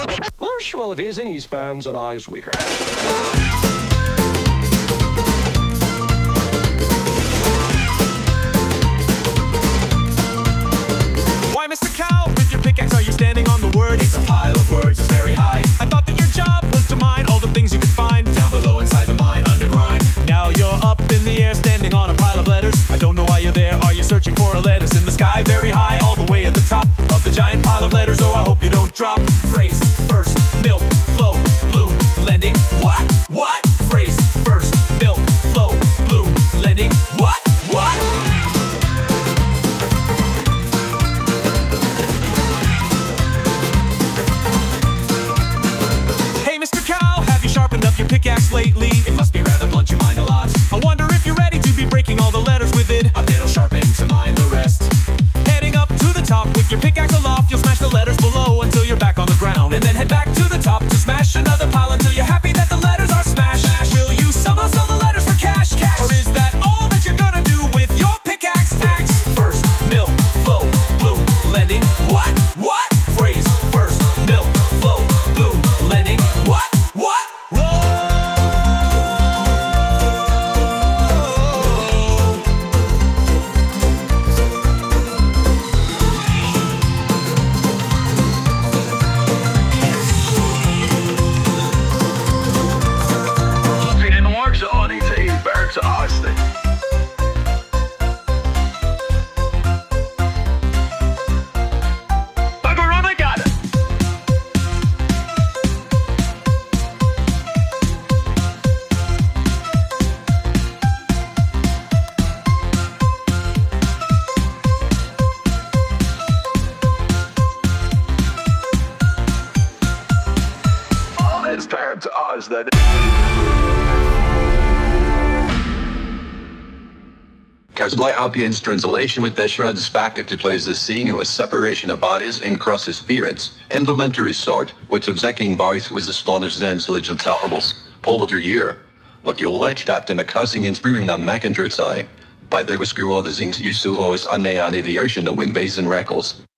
Well, it is in Eastbounds and eyes weaker. Why, Mr. Cow, with your pickaxe are you standing on the word? It's a pile of words, it's very high. I thought that your job was to mine all the things you could find Down below inside the mine, underground. Now you're up in the air, standing on a pile of letters. I don't know why you're there. Are you searching for a lettuce in the sky, very high, all the way at the top of the giant pile of letters? Oh, I hope you don't drop. Phrase, first, milk, flow, blue, lending. What? What? Phrase, first, milk, flow, blue, lending. What? What? Hey, Mr. Cow, have you sharpened up your pickaxe lately? It must be rather blunt, you mind a lot. I wonder if you're ready to be breaking all the letters with it. A little sharpen to mind the rest. Heading up to the top with your pickaxe aloft, you'll smash the letters below until you're back on the ground. And then head back to the top to smash another pile until you're happy that the letters are smashed. Will you somehow sell the letters for cash? Or is that all that you're gonna do with your pickaxe axe? First, milk, flow, blue, lending. What? What? Phrase, first, milk, flow, blue, lending. What? What? Geen marks on niet te werkse aasten. It's time to us that. Kazblai Alpian's translation with the shreds back into place the scene with separation of bodies and cross spirits, implementary sort, which exacting boys with astonished and legend terribles, pull your year. What you'll let that in a cussing and spewing on Macintyre side. By the whisker all the things you saw is on the ocean, the wind base and reckles.